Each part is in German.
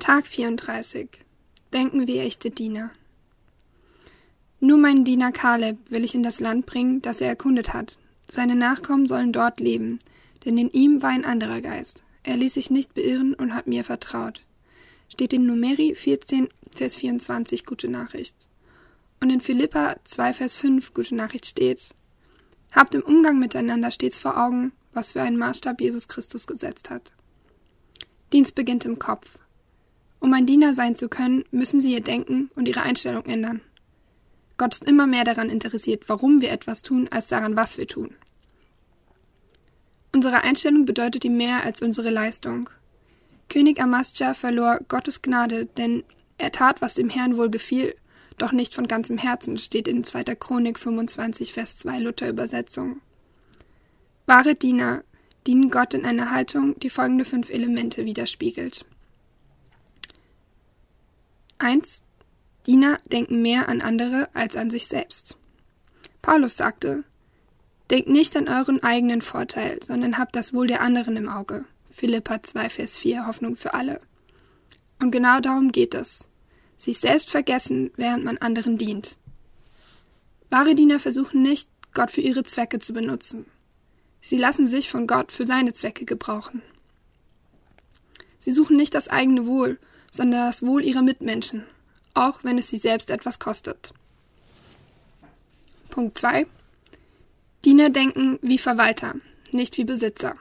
Tag 34. Denken wie echte Diener. Nur meinen Diener Kaleb will ich in das Land bringen, das er erkundet hat. Seine Nachkommen sollen dort leben, denn in ihm war ein anderer Geist. Er ließ sich nicht beirren und hat mir vertraut. Steht in Numeri 14, Vers 24, gute Nachricht. Und in Philippa 2, Vers 5, gute Nachricht steht: Habt im Umgang miteinander stets vor Augen, was für einen Maßstab Jesus Christus gesetzt hat. Dienst beginnt im Kopf. Um ein Diener sein zu können, müssen Sie Ihr Denken und Ihre Einstellung ändern. Gott ist immer mehr daran interessiert, warum wir etwas tun, als daran, was wir tun. Unsere Einstellung bedeutet ihm mehr als unsere Leistung. König Amasja verlor Gottes Gnade, denn er tat, was dem Herrn wohl gefiel, doch nicht von ganzem Herzen, steht in 2. Chronik 25, Vers 2 Luther-Übersetzung. Wahre Diener dienen Gott in einer Haltung, die folgende 5 Elemente widerspiegelt. 1. Diener denken mehr an andere als an sich selbst. Paulus sagte: Denkt nicht an euren eigenen Vorteil, sondern habt das Wohl der anderen im Auge. Philippa 2, Vers 4, Hoffnung für alle. Und genau darum geht es. Sich selbst vergessen, während man anderen dient. Wahre Diener versuchen nicht, Gott für ihre Zwecke zu benutzen. Sie lassen sich von Gott für seine Zwecke gebrauchen. Sie suchen nicht das eigene Wohl, sondern das Wohl ihrer Mitmenschen, auch wenn es sie selbst etwas kostet. Punkt 2. Diener denken wie Verwalter, nicht wie Besitzer.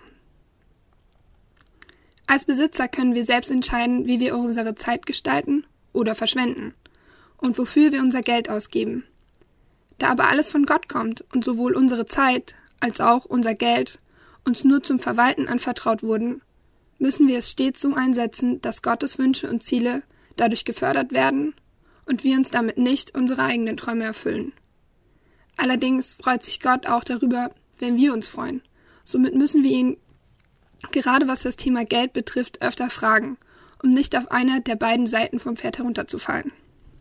Als Besitzer können wir selbst entscheiden, wie wir unsere Zeit gestalten oder verschwenden und wofür wir unser Geld ausgeben. Da aber alles von Gott kommt und sowohl unsere Zeit als auch unser Geld uns nur zum Verwalten anvertraut wurden, müssen wir es stets so einsetzen, dass Gottes Wünsche und Ziele dadurch gefördert werden und wir uns damit nicht unsere eigenen Träume erfüllen. Allerdings freut sich Gott auch darüber, wenn wir uns freuen. Somit müssen wir ihn, gerade was das Thema Geld betrifft, öfter fragen, um nicht auf einer der beiden Seiten vom Pferd herunterzufallen.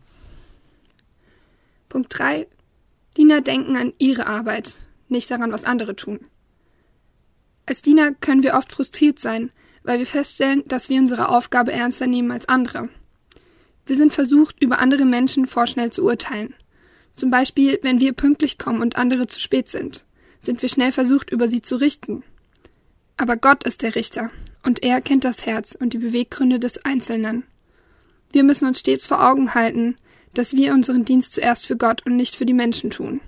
Punkt 3. Diener denken an ihre Arbeit, nicht daran, was andere tun. Als Diener können wir oft frustriert sein, weil wir feststellen, dass wir unsere Aufgabe ernster nehmen als andere. Wir sind versucht, über andere Menschen vorschnell zu urteilen. Zum Beispiel, wenn wir pünktlich kommen und andere zu spät sind wir schnell versucht, über sie zu richten. Aber Gott ist der Richter, und er kennt das Herz und die Beweggründe des Einzelnen. Wir müssen uns stets vor Augen halten, dass wir unseren Dienst zuerst für Gott und nicht für die Menschen tun.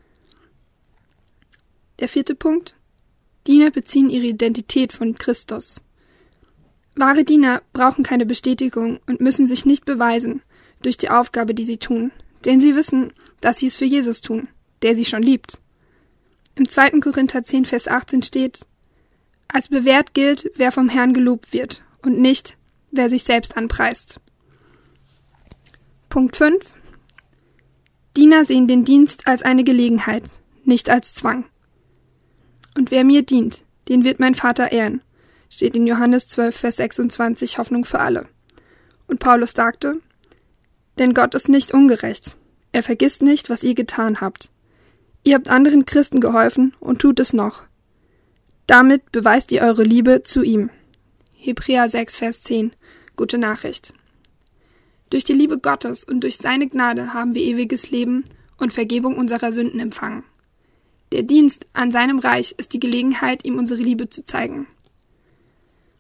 Der 4. Punkt. Diener beziehen ihre Identität von Christus. Wahre Diener brauchen keine Bestätigung und müssen sich nicht beweisen durch die Aufgabe, die sie tun, denn sie wissen, dass sie es für Jesus tun, der sie schon liebt. Im 2. Korinther 10, Vers 18 steht: Als bewährt gilt, wer vom Herrn gelobt wird und nicht, wer sich selbst anpreist. Punkt 5. Diener sehen den Dienst als eine Gelegenheit, nicht als Zwang. Und wer mir dient, den wird mein Vater ehren, steht in Johannes 12, Vers 26, Hoffnung für alle. Und Paulus sagte: Denn Gott ist nicht ungerecht. Er vergisst nicht, was ihr getan habt. Ihr habt anderen Christen geholfen und tut es noch. Damit beweist ihr eure Liebe zu ihm. Hebräer 6, Vers 10, gute Nachricht. Durch die Liebe Gottes und durch seine Gnade haben wir ewiges Leben und Vergebung unserer Sünden empfangen. Der Dienst an seinem Reich ist die Gelegenheit, ihm unsere Liebe zu zeigen.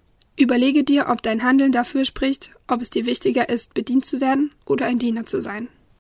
Überlege dir, ob dein Handeln dafür spricht, ob es dir wichtiger ist, bedient zu werden oder ein Diener zu sein.